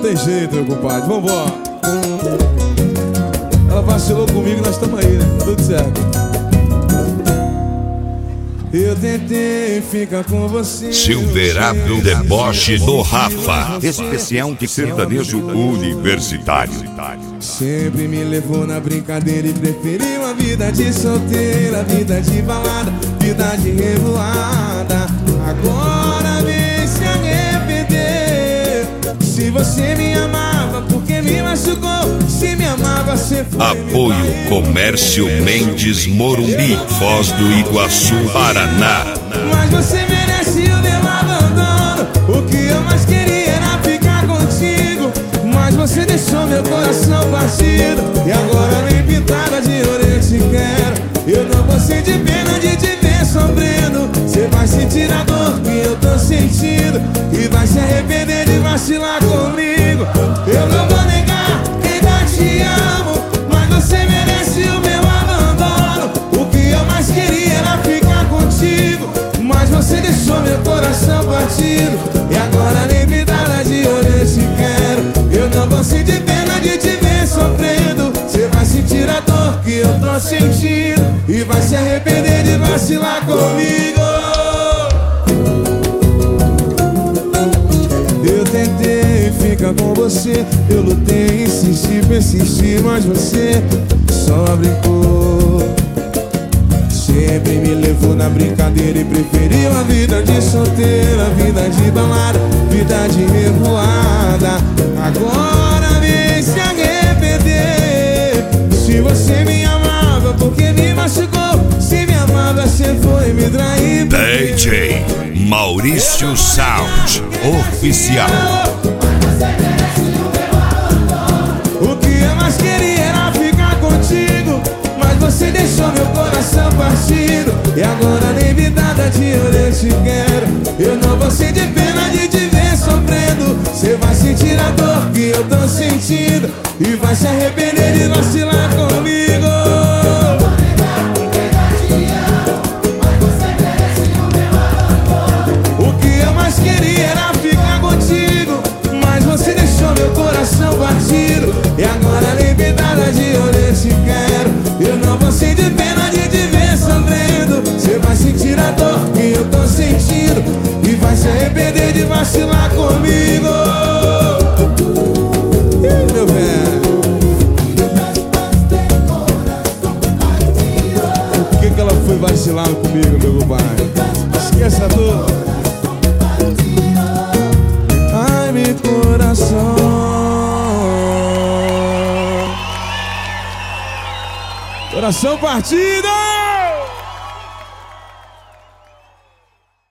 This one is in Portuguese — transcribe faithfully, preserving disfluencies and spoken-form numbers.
tem jeito, meu compadre, vambora. Ela vacilou comigo, nós estamos aí, né? Tudo certo. Eu tentei ficar com você. Silverado deboche do Rafa. Especial de sertanejo universitário. Sempre me levou na brincadeira e preferiu a vida de solteira, vida de balada, vida de revoada. Agora vem se arrepender. Se você me amava, porque me machucou? Se me amava, você foi. Apoio Comércio Mendes Morumbi, Foz do Iguaçu, Paraná. Mas você merece o meu abandono. O que eu mais queria era ficar contigo, mas você deixou meu coração partido. E agora nem pintada de ouro eu te quero. Eu não vou sentir pena de te ver sofrendo. Você vai sentir a dor que eu tô sentindo e vai se arrepender de vacilar comigo. Eu não vou negar, ainda te amo, mas você merece o meu abandono. O que eu mais queria era ficar contigo, mas você deixou meu coração partido. E agora nem pintada de ouro eu te quero. Eu não vou sentir pena de te ver sofrendo. Você vai sentir a dor que eu tô sentindo e vai se arrepender de vacilar comigo. Eu tentei ficar com você, eu lutei, insisti, persisti, mas você só brincou. Sempre me levou na brincadeira e preferiu a vida de solteira, vida de balada, vida de revoada. Agora vem se arrepender. Se você me amava, porque me machucou? Se me amava, você foi me trair. D J Maurício Sound Oficial. O que eu mais queria era ficar contigo, mas você deixou meu coração partido. E agora nem vidada de ouro eu te quero. Eu não vou sentir pena de te ver sofrendo. Você vai sentir a dor que eu tô sentindo e vai se arrepender de vacilar comigo. O que eu mais queria era ficar contigo, mas você deixou meu coração partido. E agora nem vidada de ouro eu te quero. Eu não vou sentir pena de te ver sofrendo. Você vai sentir a dor que eu tô sentindo e vai se arrepender de vacilar comigo. Ih, meu velho, por que que ela foi vacilar comigo, meu compadre? Esqueça a dor. Ai, meu coração. Coração partido!